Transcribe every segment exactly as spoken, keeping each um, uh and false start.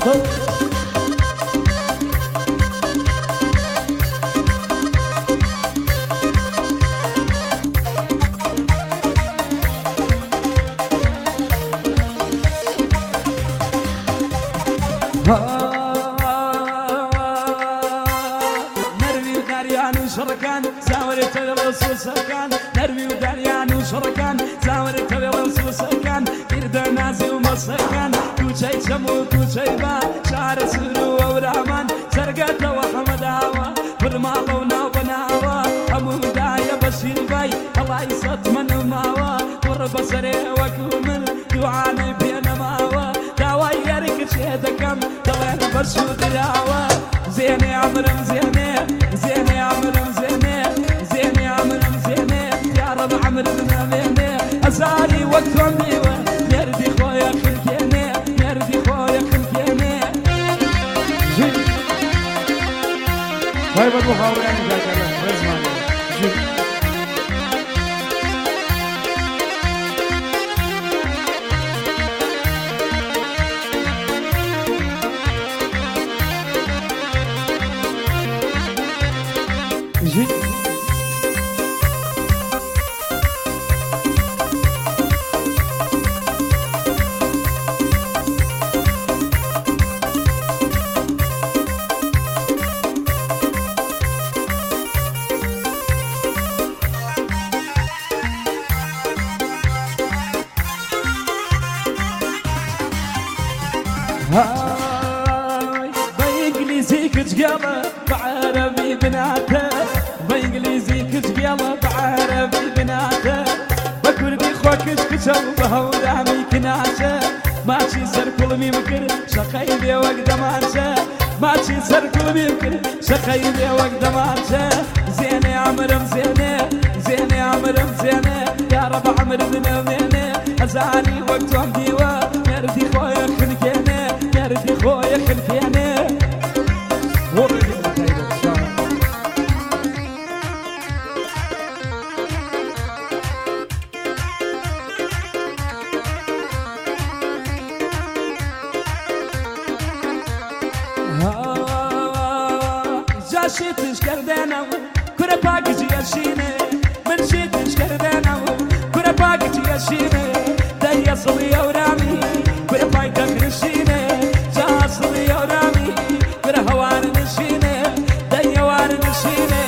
نروي وداريان وشركان زاورت الرصوص كان نروي وداريان وشركان زاورت الرصوص كان إرد نازي ومسكان كوشي شمو كوشي با شعر سرو ورامان سرقت وحمد هوا فرمالونا وناوا أمو دايا بشير باي الله يسط من ماوا قرب سري وكومل دعاني بين ماوا داوا يرك شيدكم دوين برشو دراوا زيني عمرم زيني زيني عمرم زيني زيني عمرم زيني يا رب عمرم زيني أزاري وقت عميوة نردي خويا خلكيني نردي خويا خلكيني طيب المخاورة يعني جاي كلام اسمع جي هاي بإنجليزي كتقلب بعربي بناته بإنجليزي كتقلب بعربي بناته بكردي خوكش كتو بهورامي كناشه ماشي سر كل ميمكر شقيبي وقدمانشه ماشي سر كل ميمكر شقيبي وقدمانشه زيني عمرم زيني زيني عمرم زيني يا رب عمرم زيني أزاني وقتهم ديوا نردي خويا خلكيني نردي خويا خلكيني جاشيتش كردانا كره باكجي يشيني من شيتش كردانا كره باكجي يشيني داي صلي ورامي كره بايتك نشيني جا صلي ورامي كره هوار نشيني داي هوار نشيني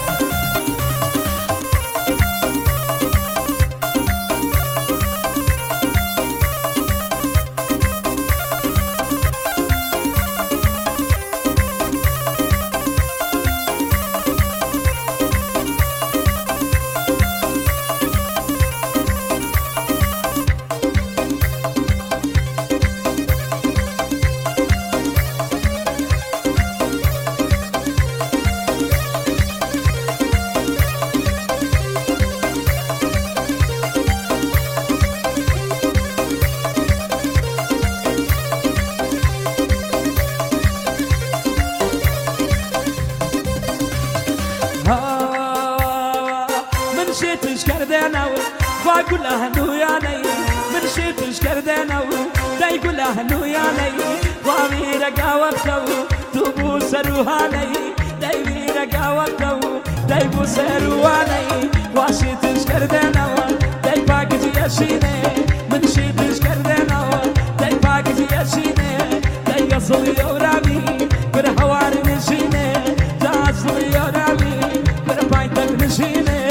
من شيتش كردانا فاقول له انه يا ني من شيتش كردانا دا يقول له انه يا ني ضمير قاوته تبو سروهاني دا يمير قاوته دا يبو سروهاني واشيتش كردانا دا يفاقج يشيني من شيتش كردانا دا يفاقج يشيني دا يصل يورامي برهوار نشيني دا يصل يورامي بربايتك نشيني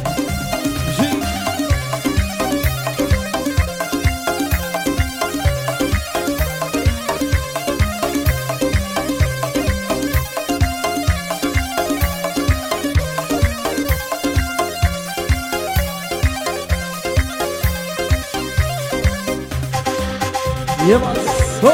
يلا هو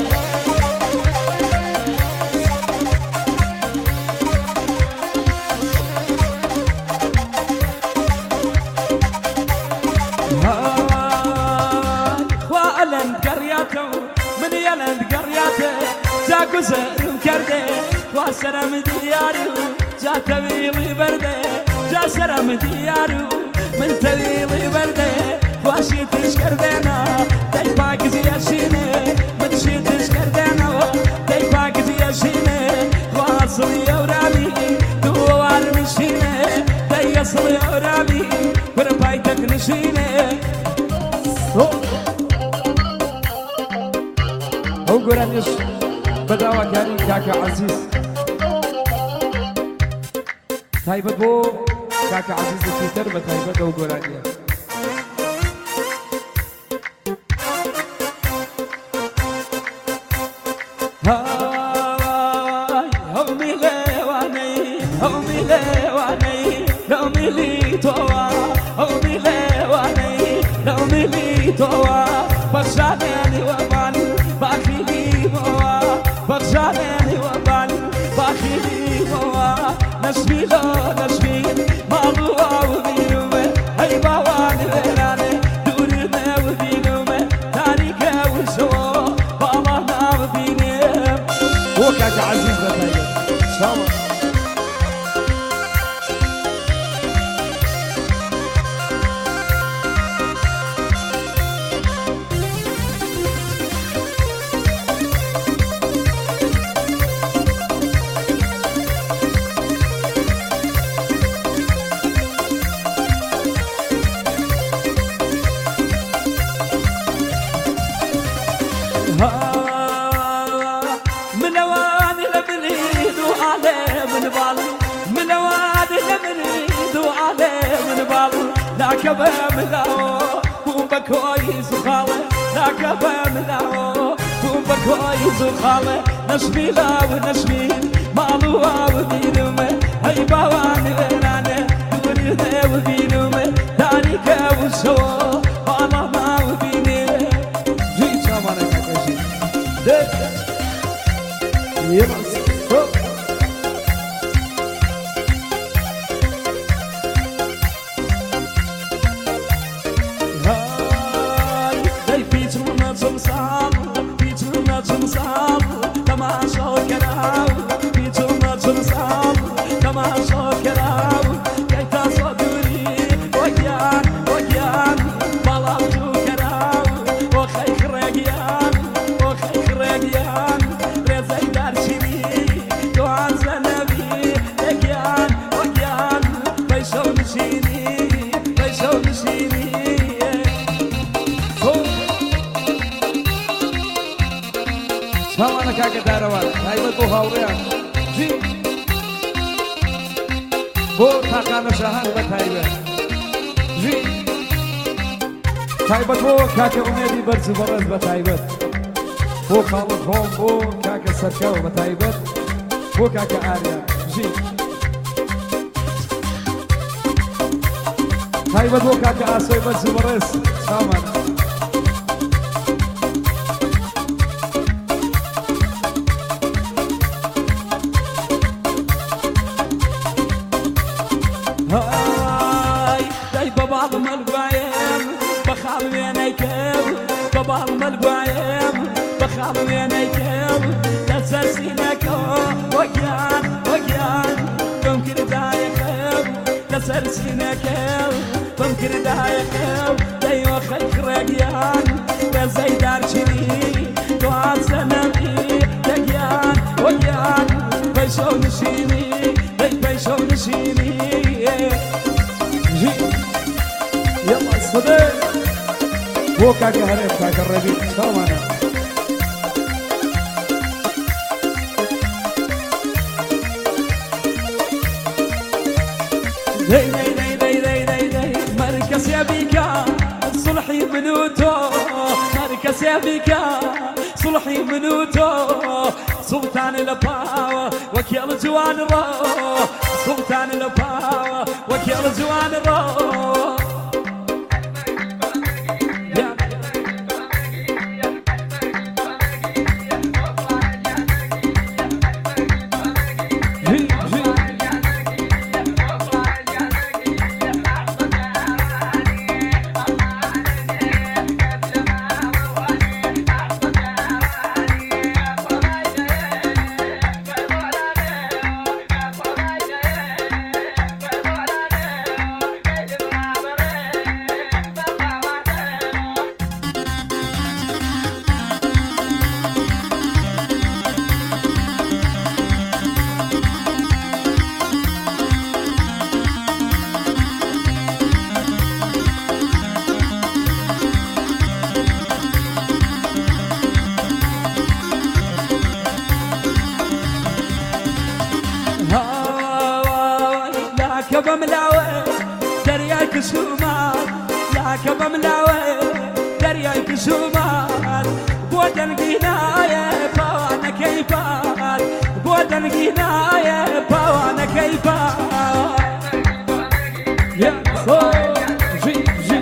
خوالن قرياته من يلن قرياته جا قزر وكرده واسرم ديارو جا طويل برده جا سرم ديارو من طويل برده واشي تشكردنا داي باقز يشيني من شي تشكردنا يصل يا رامي بربايتك نشينه هو قرانيش بداوا كاري كاكا عزيز تايبت بو كاكا عزيز التويتر بتايبت هو قرانيا هاي همي لواني همي لواني همي لي توا همي لواني همي لي توا بشاني وبان باخلي موا بشاني وبان باخلي موا نشبي لا نشبي مالوا وبينومه هاي باواني وراني دورنا وبينومه تاريخ وشوا بابانا وبيني وكاك عزيز بتايجر شاور كبا ملاو بومبا كويس وخاله لا كبا ملاو بومبا كويس وخاله نشبي لا ونشبي مالوا وبينومه هاي باواني وراني دورنا وبينومه تاريخ وشوا بالا ما وبيني جي شامانا كاكاشي دك يمس شامانا كاكا داروان تايبت بو هاوريان جي بو تاكانا شاهان بتايبت جي تايبت بو كاكا أميدي برز برز بتايبت بو خالد هوم بو كاكا سركو بتايبت بو كاكا آريان جي تايبت بو كاكا آسوي برز برز شامانا بابا ملقايم بخاف وينيكم تسرسينك وكيان وكيان بمكر دايكم تسرسينك بمكر دايكم دايو خيك رقيان بزي دارشيني دوان سنمي دقيان وكيان بيشو نشيني بيشو نشيني جي يلا صدق هو كاكا هريب كاكا الربيع شامانا دي دي دي دي دي دي دي مركز يا بيكا صلحي بنوتو مركز يا بيكا صلحي بنوتو سلطان الباوة وكيل جوان الرو سلطان الباوة وكيل جوان الرو كسومات يا كم ملاوي درياي كسومات بودن قناية باوانا كيفات بودن قناية باوانا كيفات يا صوت جي جي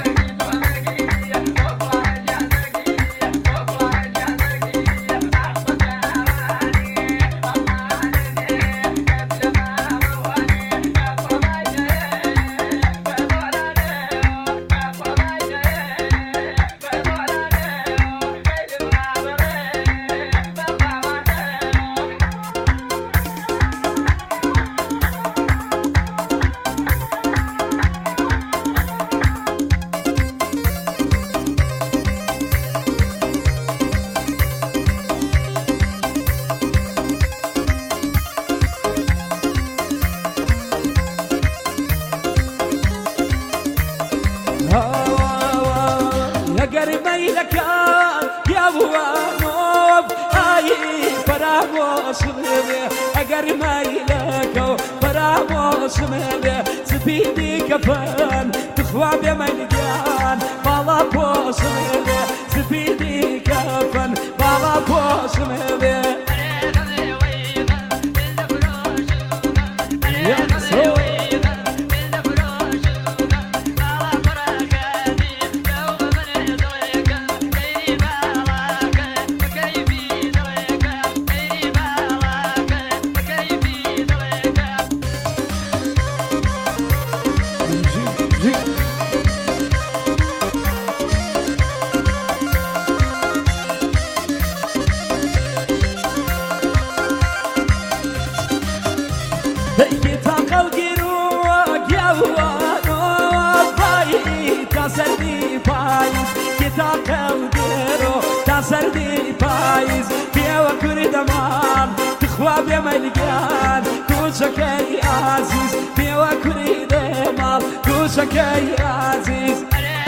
اگر ميلك براموس مبه سبيدي كفن تخوى بملقان بالا بوس مبه سبيدي كفن بالا بوس مبه سردي فايز فيها وكل دمام تخوى بملقان كوشك يا عزيز فيها وكل دمام كوشك يا عزيز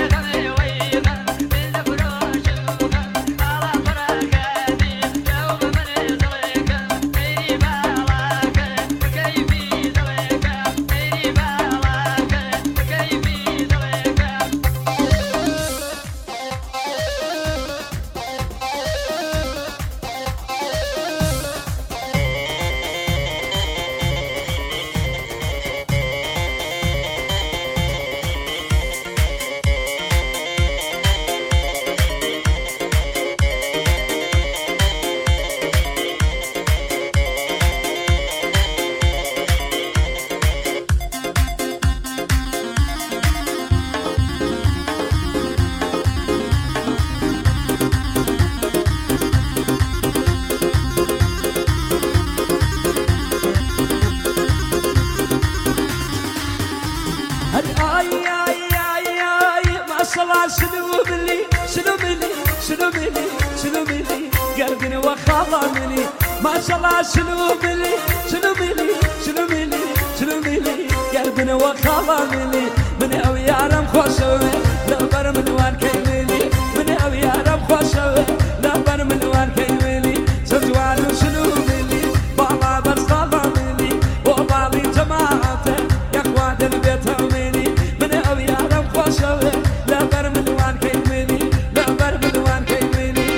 شنو ملي شنو ملي شنو ملي شنو ملي قلبي وخاضني ما شاء الله شنو ملي شنو ملي شنو ملي شنو ملي قلبي وخاضني من او يا رم خوشوي لا بر من وان كيملي من او يا رم خوشوي لا بر من وان كيملي سجوان شنو ملي والله بس خاضني وبعضي جماعته يا اخوان البيت ملي من او يا رم خوشوي لا بر من وان كيملي لا بر من وان كيملي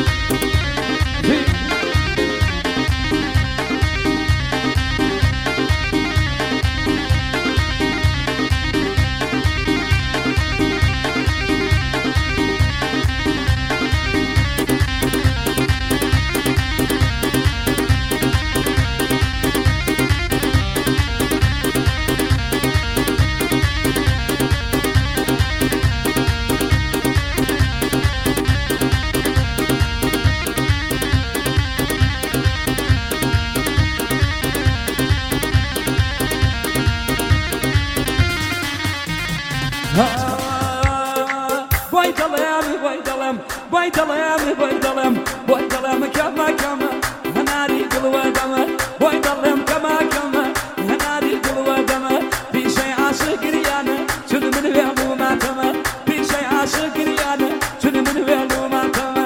Boy dalım, boy dalım, boy dalım, boy dalım, boy dalım kama kama, hanari gılva dama, boy dalım kama kama, hanari gılva dama, bir şey aşık riyana, şunu beni ver bu matama, bir şey aşık riyana, şunu beni ver bu matama.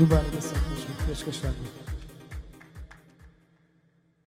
دووبارە دەسەڵ پێشکەشتان